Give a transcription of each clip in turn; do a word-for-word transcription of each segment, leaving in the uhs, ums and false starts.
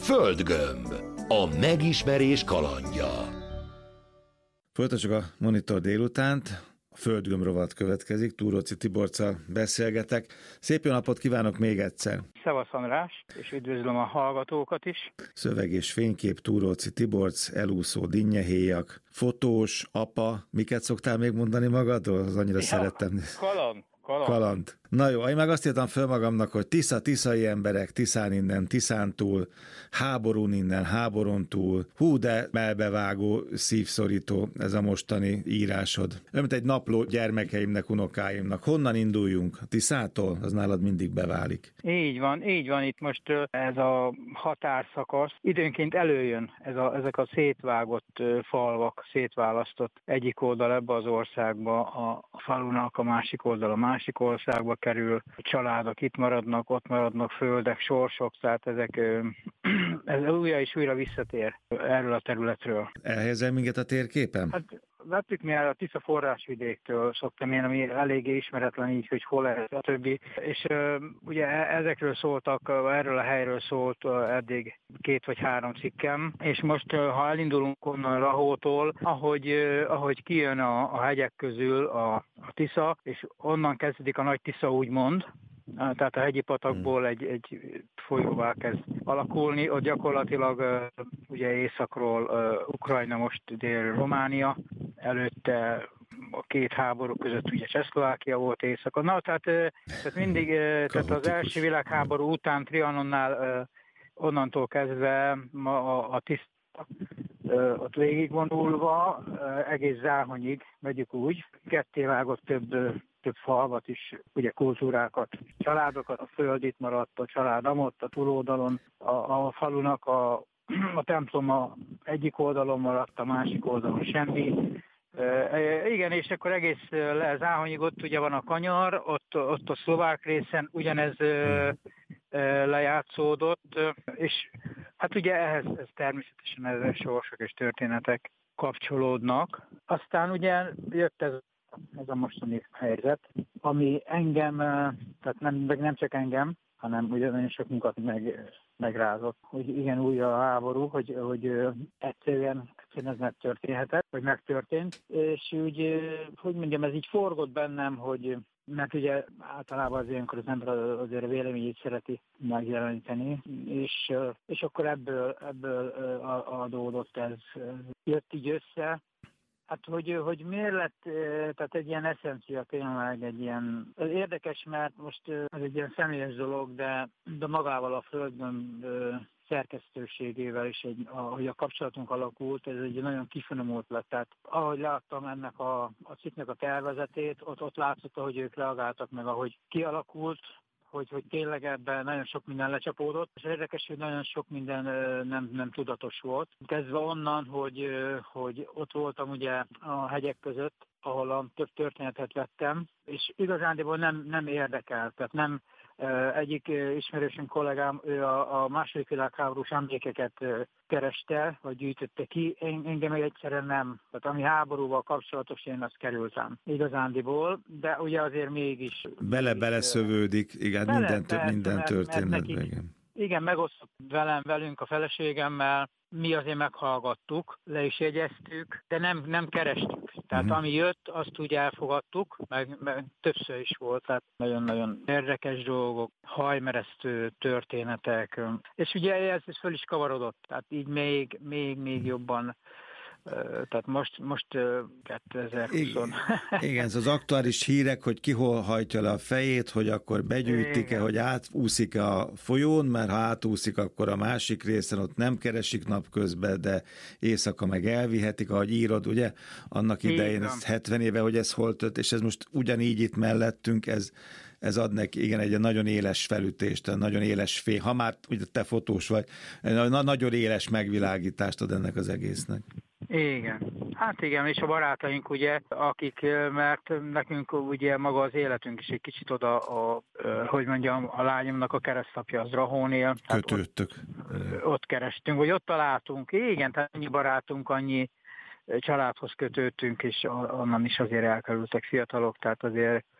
Földgömb. A megismerés kalandja. Folytassuk a Monitor délutánt. A Földgömb rovat következik. Túróczi Tiborccal beszélgetek. Szép jó napot kívánok még egyszer. Szevasz András, és üdvözlöm a hallgatókat is. Szöveg és fénykép Túróczi Tiborc, elúszó dinnyehéjak, fotós, apa. Miket szoktál még mondani magadról? Az annyira ja, szerettem. Kaland. Kaland. Kaland. Na jó, én meg azt írtam föl magamnak, hogy Tisza, tiszai emberek, Tiszán innen, Tiszán túl, háborún innen, háborún túl. Hú, de melbevágó, szívszorító ez a mostani írásod. Olyan, mint egy napló gyermekeimnek, unokáimnak. Honnan induljunk? Tiszától? Az nálad mindig beválik. Így van, így van. Itt most ez a határszakasz időnként előjön, ez a, ezek a szétvágott falvak, szétválasztott egyik oldal ebbe az országba, a falunak a másik oldal a másik országba kerül, családok itt maradnak, ott maradnak, földek, sorsok, tehát ezek ez újra és újra visszatér erről a területről. Elhelyezel minket a térképen? Hát vettük mi el a Tisza forrásvidéktől, szoktam én, ami eléggé ismeretlen így, hogy hol ez, a többi. És uh, ugye ezekről szóltak, erről a helyről szólt uh, eddig két vagy három cikkem, és most uh, ha elindulunk onnan Rahótól, ahogy, uh, ahogy kijön a, a hegyek közül a, a Tisza, és onnan kezdődik a Nagy Tisza úgymond, tehát a hegyi patakból egy, egy folyóvá kezd alakulni, ott gyakorlatilag uh, ugye északról uh, Ukrajna, most dél Románia, előtte a két háború között ugye Csehszlovákia volt északon. Na, tehát, uh, tehát mindig, uh, tehát az első világháború után Trianonnál uh, onnantól kezdve a, a, a tiszt uh, ott végigvonulva uh, egész Záhonyig, vegyük úgy, kettévágott több uh, több falvat is, ugye kultúrákat, családokat, a föld itt maradt, a család amott, a túloldalon, a, a falunak a, a temploma egyik oldalon maradt, a másik oldalon semmi. E, igen, és akkor egész le Záhonyig ott ugye van a kanyar, ott, ott a szlovák részen ugyanez e, e, lejátszódott, és hát ugye ehhez ez természetesen ezek sorsok és történetek kapcsolódnak. Aztán ugye jött ez ez a mostani helyzet, ami engem, tehát nem, nem csak engem, hanem ugye nagyon sok munkat meg, megrázott, hogy igen, újra a háború, hogy, hogy egyszerűen, egyszerűen ez megtörténhetett, vagy megtörtént, és úgy, hogy mondjam, ez így forgott bennem, hogy mert ugye általában az ilyenkor az ember azért a véleményét szereti megjeleníteni, és, és akkor ebből, ebből adódott ez, jött így össze. Hát, hogy, hogy miért lett, tehát egy ilyen eszencia tényleg, egy ilyen, ez érdekes, mert most ez egy ilyen személyes dolog, de, de magával a Földgömb szerkesztőségével is, egy, ahogy a kapcsolatunk alakult, ez egy nagyon kifinomult lett. Tehát ahogy láttam ennek a, a cikknek a tervezetét, ott, ott látszott, hogy ők reagáltak meg, ahogy kialakult, hogy, hogy tényleg ebben nagyon sok minden lecsapódott, és érdekes, hogy nagyon sok minden nem, nem tudatos volt. Kezdve onnan, hogy, hogy ott voltam ugye a hegyek között, ahol a több történetet vettem, és igazándiból nem, nem érdekel, tehát nem egyik ismerősünk kollégám, ő a, a második világháborús emlékeket kereste, vagy gyűjtötte ki, engem egyszerűen nem. Tehát ami háborúval kapcsolatos, én azt kerültem igazándiból, de ugye azért mégis... Bele-beleszövődik, igen, bele, minden, persze, minden történetben. Igen. igen, megosztott velem, velünk a feleségemmel, mi azért meghallgattuk, le is jegyeztük, de nem, nem kerestük. Tehát uh-huh. ami jött, azt úgy elfogadtuk, meg, meg többször is volt, tehát nagyon-nagyon érdekes dolgok, hajmeresztő történetek, és ugye ez, ez föl is kavarodott, tehát így még, még, még jobban, tehát most, most kétezer-húsz. Igen, igen, ez az aktuális hírek, hogy ki hol hajtja le a fejét, hogy akkor begyűjtik-e, igen. hogy átúszik a folyón, mert ha átúszik, akkor a másik részen ott nem keresik napközben, de éjszaka meg elvihetik, ahogy írod, ugye? Annak idején, ez hetven éve, hogy ez hol tört, és ez most ugyanígy itt mellettünk, ez, ez ad neki, igen, egy nagyon éles felütést, nagyon éles fény, ha már ugye te fotós vagy, nagyon éles megvilágítást ad ennek az egésznek. Igen. Hát igen, és a barátaink ugye, akik, mert nekünk ugye maga az életünk is egy kicsit oda, a, hogy mondjam, a lányomnak a keresztapja az Rahón él. Kötődtök. Ott, ott kerestünk, vagy ott találtunk. Igen, tehát annyi barátunk, annyi családhoz kötődtünk, és onnan is azért elkerültek fiatalok, tehát azért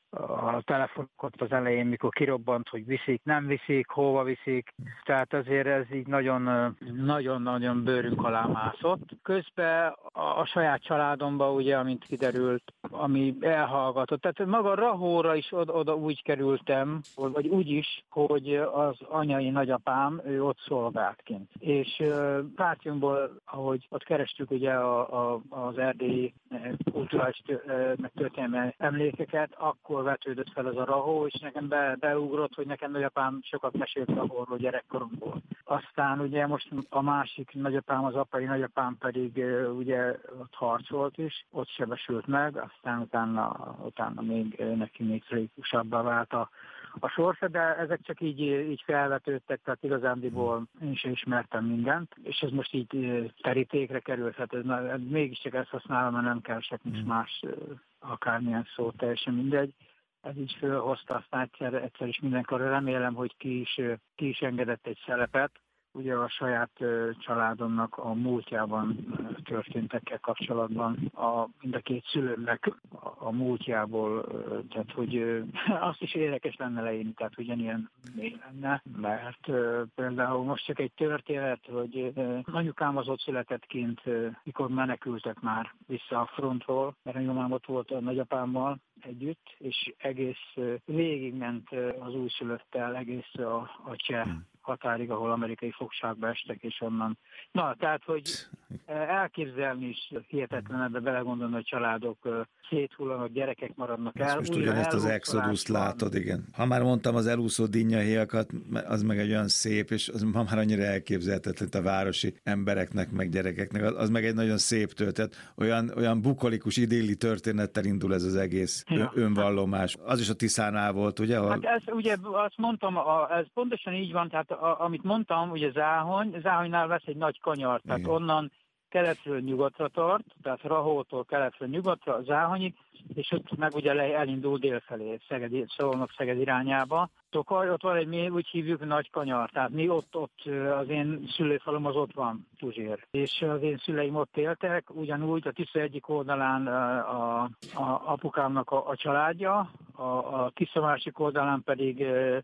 a telefonot az elején, mikor kirobbant, hogy viszik, nem viszik, hova viszik. Tehát azért ez így nagyon, nagyon-nagyon bőrünk alá mászott. Közben a, a saját családomba, ugye, amint kiderült, ami elhallgatott. Tehát maga Rahóra is oda, oda úgy kerültem, vagy úgy is, hogy az anyai nagyapám, ő ott szolgált kint. És pártjunkból, ahogy ott kerestük ugye a, a, az erdélyi kulturális történelmi emlékeket, akkor vetődött fel ez a Rahó, és nekem be, beugrott, hogy nekem nagyapám sokat mesélt Rahóról gyerekkoromból. Aztán ugye most a másik nagyapám, az apai nagyapám pedig ugye ott harcolt is, ott sebesült meg, aztán utána, utána még neki még tragikusabbá vált a, a sorsa, de ezek csak így, így felvetődtek, tehát igazándiból én sem ismertem mindent, és ez most így terítékre került, hát ez, mégiscsak ezt használom, mert nem kell se nincs más, akármilyen szó, teljesen mindegy. Ez így fölhozta, aztán egyszer, egyszer is mindenkor remélem, hogy ki is, ki is engedett egy szelepet. Ugye a saját családomnak a múltjában történtekkel kapcsolatban a, mind a két szülőmnek a, a múltjából, tehát hogy azt is érdekes lenne leírni, tehát ugyanilyen mély lenne, mert például most csak egy történet, hogy anyukám az ott született kint, mikor menekültek már vissza a frontról, mert anyukám ott volt a nagyapámmal együtt, és egész végigment az újszülöttel, egész a, a cseh határig, ahol amerikai fogságba estek, és onnan. Na, tehát, hogy elképzelni is hihetetlen ebbe belegondolni, hogy családok széthullanak, gyerekek maradnak el. Most ugyanezt az Exodus látod, igen. Ha már mondtam az elúszó dinnyahéjakat, az meg egy olyan szép, és az ma már annyira elképzelhetetlen a városi embereknek, meg gyerekeknek, az meg egy nagyon szép történet. Olyan, olyan bukolikus, idilli történettel indul ez az egész ja. önvallomás. Az is a Tiszánál volt, ugye? Ahol... Hát ez, ugye azt mondtam, a, ez pontosan így van, tehát a, amit mondtam, ugye Záhony, Záhonynál vesz egy nagy kanyar, tehát igen. onnan keletről nyugatra tart, tehát Rahótól keletről nyugatra, Záhonyig, és ott meg ugye elindul délfelé, Szeged, Szolnok Szeged irányába. Tokaj, ott van egy, mi úgy hívjuk Nagy Kanyar, tehát mi ott, ott az én szülőfalom az ott van, Tuzsér. És az én szüleim ott éltek, ugyanúgy a Tisza egyik oldalán a, a apukámnak a, a családja, a, a Tisza másik oldalán pedig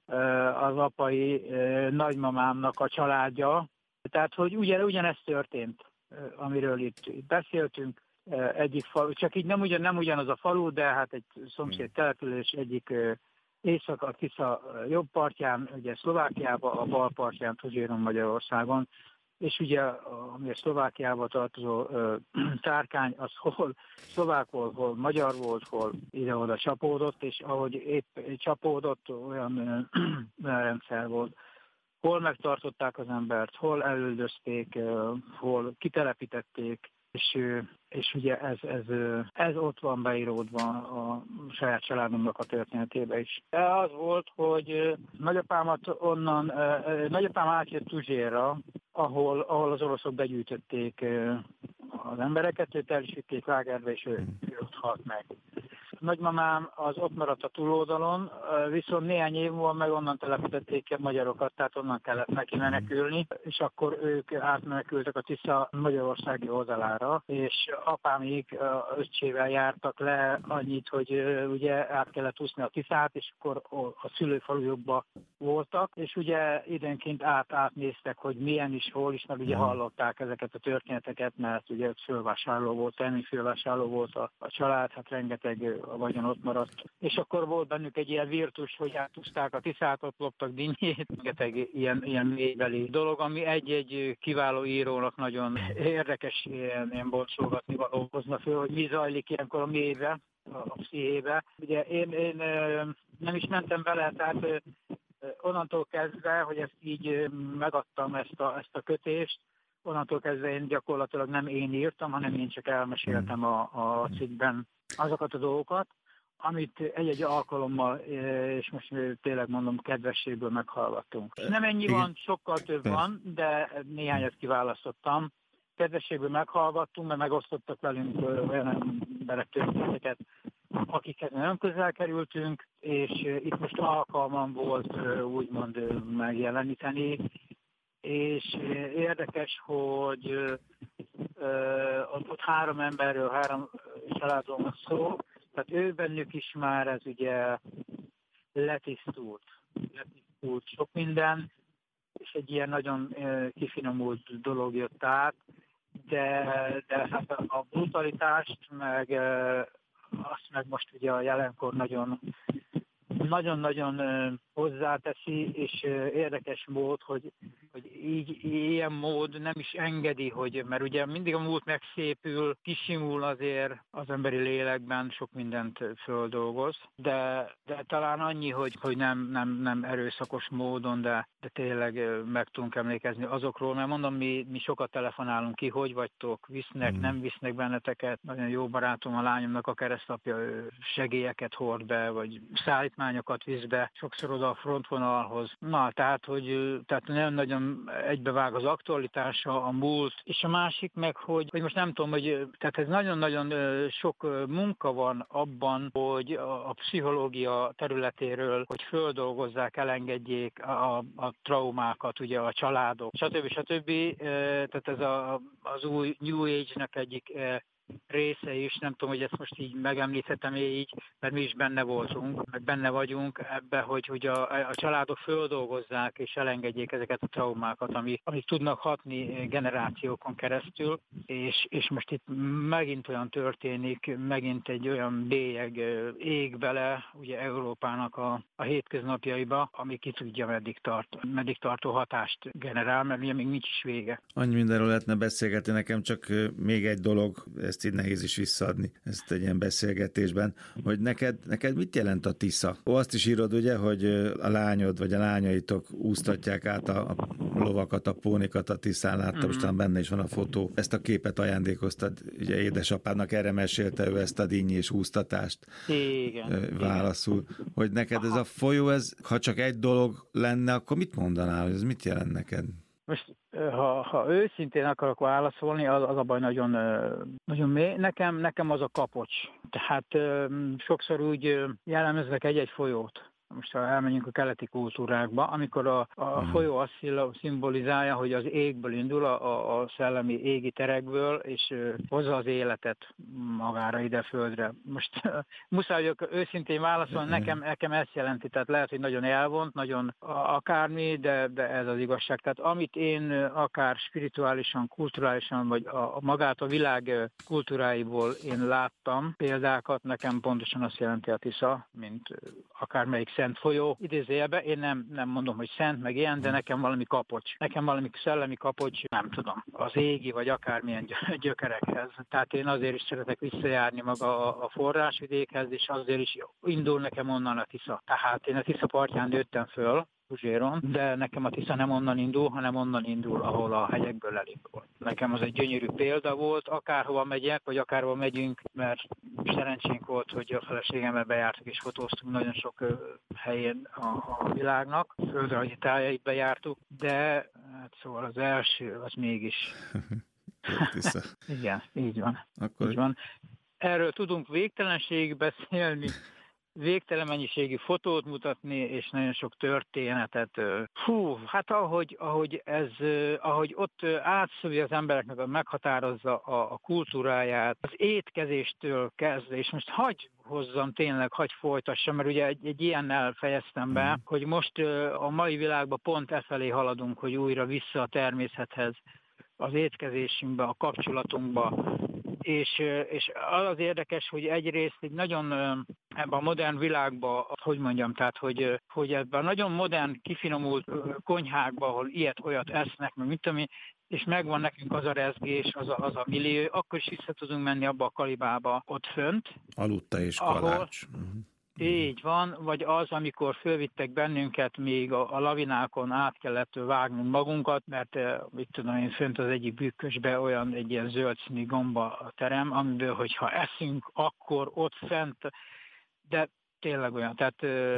az apai nagymamámnak a családja. Tehát, hogy ugye, ugyanezt történt, amiről itt, itt beszéltünk. Egyik falu, csak így nem, ugyan, nem ugyanaz a falu, de hát egy szomszéd település egyik észak a Tisza jobb partján, ugye Szlovákiában, a bal partján, Tuzséron Magyarországon, és ugye ami a Szlovákiába tartozó ö, Tárkány, az hol szlovák volt, hol magyar volt, hol ide-oda csapódott, és ahogy épp csapódott, olyan, ö, olyan rendszer volt. Hol megtartották az embert, hol elüldözték, hol kitelepítették, és, és ugye ez, ez, ez ott van beíródva a saját családomnak a történetébe is. Az volt, hogy nagyapámat onnan, nagyapám átjött Tuzsérra, ahol, ahol az oroszok begyűjtötték az embereket, őt el is vitték lágerbe, és ő, ő ott halt meg. Nagymamám az ott maradt a túloldalon, viszont néhány év múlva meg onnan telepítették a magyarokat, tehát onnan kellett neki menekülni, és akkor ők átmenekültek a Tisza magyarországi oldalára, és apámig öccsével jártak le annyit, hogy ugye át kellett úszni a Tiszát, és akkor a szülőfalujukba voltak, és ugye időnként át, átnéztek, hogy milyen is, hol is, mert ugye hallották ezeket a történeteket, mert ugye fölvásárló volt, termékfölvásárló volt a, a család, hát rengeteg a vagyon ott maradt. És akkor volt bennük egy ilyen virtus, hogy átúzták a Tiszát, ott loptak dinnyét, rengeteg ilyen, ilyen mélybeli dolog, ami egy-egy kiváló írónak nagyon érdekes ilyen, ilyen boltsolgatni való hozna föl, hogy mi zajlik ilyenkor a mélybe, a pszichébe. Ugye én, én nem is mentem vele, tehát onnantól kezdve, hogy ezt így megadtam ezt a, ezt a kötést, onnantól kezdve én gyakorlatilag nem én írtam, hanem én csak elmeséltem a, a cikkben azokat a dolgokat, amit egy-egy alkalommal, és most tényleg mondom, kedvességből meghallgattunk. Nem ennyi van, sokkal több van, de néhányat kiválasztottam. Kedvességből meghallgattunk, mert megosztottak velünk olyan emberek történeteket, akikhez nagyon közel kerültünk, és itt most alkalmam volt úgymond megjeleníteni, és érdekes, hogy ott, ott három emberről, három családról van szó, Tehát ő bennük is már ez ugye letisztult. Letisztult sok minden, és egy ilyen nagyon kifinomult dolog jött át, de, de hát a brutalitást, meg azt meg most ugye a jelenkor nagyon nagyon-nagyon hozzáteszi, és érdekes mód, hogy, hogy így ilyen mód nem is engedi, hogy, mert ugye mindig a múlt megszépül, kisimul azért az emberi lélekben, sok mindent földolgoz, de, de talán annyi, hogy, hogy nem, nem, nem erőszakos módon, de, de tényleg meg tudunk emlékezni azokról, mert mondom, mi, mi sokat telefonálunk ki, hogy vagytok, visznek, nem visznek benneteket. Nagyon jó barátom, a lányomnak a keresztapja, ő segélyeket hord be, vagy szállítmányokat visz be, sokszor oda a frontvonalhoz. Na, tehát, hogy tehát nagyon-nagyon egybevág az aktualitása, a múlt, és a másik meg, hogy, hogy most nem tudom, hogy tehát ez nagyon-nagyon sok munka van abban, hogy a, a pszichológia területéről, hogy földolgozzák, elengedjék a, a traumákat, ugye a családok, stb. stb. Tehát ez a, az új New Age-nek egyik része is, nem tudom, hogy ezt most így megemlíthetem így, mert mi is benne voltunk, meg benne vagyunk ebbe, hogy, hogy a, a családok földolgozzák és elengedjék ezeket a traumákat, amik, amik tudnak hatni generációkon keresztül, és, és most itt megint olyan történik, megint egy olyan bélyeg ég bele, ugye Európának a, a hétköznapjaiba, ami ki tudja meddig tart, meddig tartó hatást generál, mert ugye még nincs is vége. Annyi mindenről lehetne beszélgetni, nekem csak még egy dolog, ezt így nehéz is visszaadni, ezt egy ilyen beszélgetésben, hogy neked, neked mit jelent a Tisza? Ó, azt is írod, ugye, hogy a lányod vagy a lányaitok úsztatják át a, a lovakat, a pónikat a Tiszán, láttam, mm-hmm. Most benne is van a fotó. Ezt a képet ajándékoztad, ugye édesapádnak, erre mesélte ő ezt a dinnyi és úsztatást. Igen. Válaszul, igen. Hogy neked ez a folyó, ez, ha csak egy dolog lenne, akkor mit mondanál, hogy ez mit jelent neked? Most, ha, ha őszintén akarok válaszolni, az, az a baj nagyon, nagyon mély. Nekem, nekem az a kapocs. Tehát sokszor úgy jellemeznek egy-egy folyót. Most ha elmegyünk a keleti kultúrákba, amikor a, a folyó azt szimbolizálja, hogy az égből indul, a, a szellemi égi terekből, és hozza az életet magára ide földre. Most muszáj vagyok őszintén válaszolni, nekem, nekem ezt jelenti, tehát lehet, hogy nagyon elvont, nagyon akármi, de, de ez az igazság. Tehát amit én akár spirituálisan, kulturálisan, vagy a, a magát a világ kultúráiból én láttam példákat, nekem pontosan azt jelenti a Tisza, mint akármelyik szent folyó, idézőjelben, én nem, nem mondom, hogy szent, meg ilyen, de nekem valami kapocs. Nekem valami szellemi kapocs, nem tudom, az égi, vagy akármilyen gyökerekhez. Tehát én azért is szeretek visszajárni maga a forrásvidékhez, és azért is indul nekem onnan a Tisza. Tehát én a Tisza partján nőttem föl, Puzséron, de nekem a Tisza nem onnan indul, hanem onnan indul, ahol a hegyekből elindul. Nekem az egy gyönyörű példa volt, akárhova megyek, vagy akárhova megyünk, mert szerencsénk volt, hogy a feleségemmel bejártuk és fotóztunk nagyon sok helyén a, a világnak, földrajzi tájait bejártuk, de hát szóval az első, az mégis... Igen, így van. Akkor... így van. Erről tudunk végtelenségig beszélni, végtelen mennyiségű fotót mutatni, és nagyon sok történetet. Hú, hát ahogy, ahogy ez, ahogy ott átszövi az embereknek, meghatározza a, a kultúráját, az étkezéstől kezdve, és most hagy hozzam tényleg, hagy folytassam, mert ugye egy, egy ilyennel fejeztem be, hogy most a mai világban pont e felé haladunk, hogy újra vissza a természethez, az étkezésünkbe, a kapcsolatunkba, És, és az az érdekes, hogy egyrészt egy nagyon ebben a modern világban, hogy mondjam, tehát, hogy, hogy ebben a nagyon modern, kifinomult konyhákban, ahol ilyet-olyat esznek, meg mit tudom én, és megvan nekünk az a rezgés, az a, az a millió, akkor is vissza tudunk menni abba a kalibába ott fönt. Aludta és kalács. Ahol, így van, vagy az, amikor fölvittek bennünket, még a, a lavinákon át kellett vágnunk magunkat, mert mit tudom én, fönt az egyik bükkösbe olyan egy ilyen zöld színű gomba a terem, amiből, hogyha eszünk, akkor ott fent, de tényleg olyan. Tehát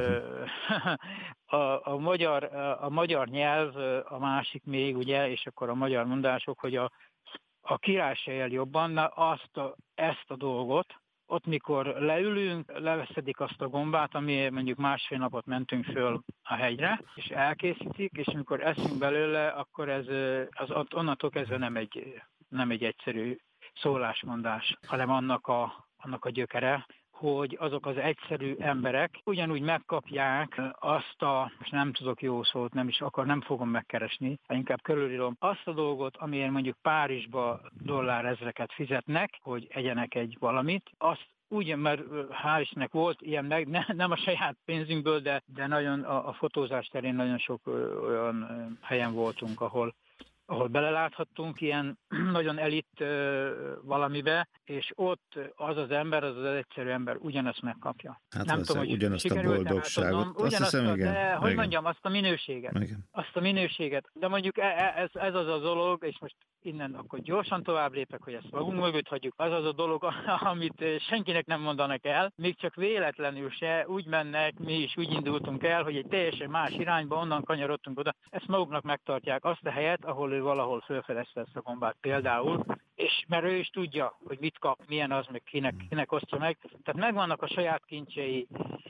a, a, magyar, a magyar nyelv a másik még, ugye, és akkor a magyar mondások, hogy a, a király se él jobban, na azt a, ezt a dolgot, ott mikor leülünk, leveszedik azt a gombát, ami mondjuk másfél napot mentünk föl a hegyre, és elkészítik, és amikor eszünk belőle, akkor ez az, onnantól kezdve nem egy, nem egy egyszerű szólásmondás, hanem annak a, annak a gyökere, hogy azok az egyszerű emberek ugyanúgy megkapják azt a, most nem tudok jó szót, nem is akar, nem fogom megkeresni, inkább körülírom, azt a dolgot, amiért mondjuk Párizsba dollárezreket fizetnek, hogy egyenek egy valamit, azt úgy, mert hál' Istennek volt ilyen, meg, ne, nem a saját pénzünkből, de, de nagyon a, a fotózás terén nagyon sok ö, olyan ö, helyen voltunk, ahol ahol beleláthattunk ilyen nagyon elit uh, valamibe, és ott az az ember, az az egyszerű ember ugyanezt megkapja. Hát nem tudom, hogy ugyanazt a boldogságot. Ugyanazt hiszem, a, igen. de, hogy igen. mondjam, azt a minőséget. Igen. Azt a minőséget. De mondjuk ez, ez az a dolog, és most innen akkor gyorsan tovább lépek, hogy ezt magunk mögött hagyjuk. Az az a dolog, amit senkinek nem mondanak el, még csak véletlenül se úgy mennek, mi is úgy indultunk el, hogy egy teljesen más irányba, onnan kanyarodtunk oda. Ezt maguknak megtartják azt a helyet, ahol ő valahol felfedezte ezt a gombát például, és mert ő is tudja, hogy mit kap, milyen az, meg kinek, kinek osztja meg. Tehát megvannak a saját kincsei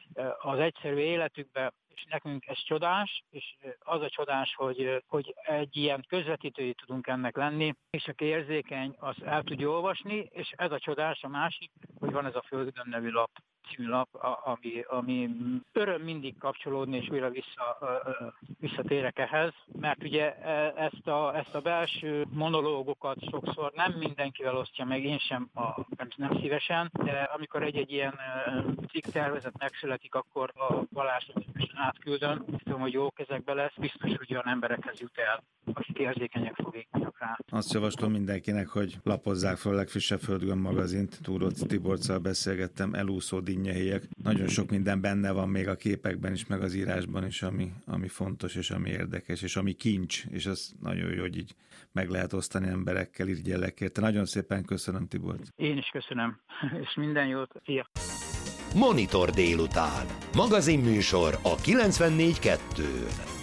az egyszerű életükben, és nekünk ez csodás, és az a csodás, hogy, hogy egy ilyen közvetítői tudunk ennek lenni, és aki érzékeny, az el tudja olvasni, és ez a csodás, a másik, hogy van ez a Földgömb nevű lap, című lap, ami, ami öröm mindig kapcsolódni, és újra vissza, visszatérek ehhez, mert ugye ezt a, ezt a belső monológokat sokszor nem mindenkivel osztja meg, én sem, a, nem, nem szívesen, de amikor egy-egy ilyen cikk tervezet megszületik, akkor a Balázsnak átküldöm, tudom, hogy jó kezekbe lesz, biztos, hogy olyan emberekhez jut el, akik érzékenyek, fogékonyak rá. Azt javaslom mindenkinek, hogy lapozzák fel a legfrissebb Földgömb magazint. Túróczi Tiborccal beszélgettem, elúszó dinnyehéjek. Nagyon sok minden benne van még a képekben is, meg az írásban is, ami, ami fontos, és ami érdekes, és ami kincs, és az nagyon jó, hogy így meg lehet osztani emberekkel, irigyellek. Nagyon szépen köszönöm, Tiborc. Én is köszönöm, és minden jót. Szia! Monitor délután. Magazinműsor a kilencvennégy kettőn.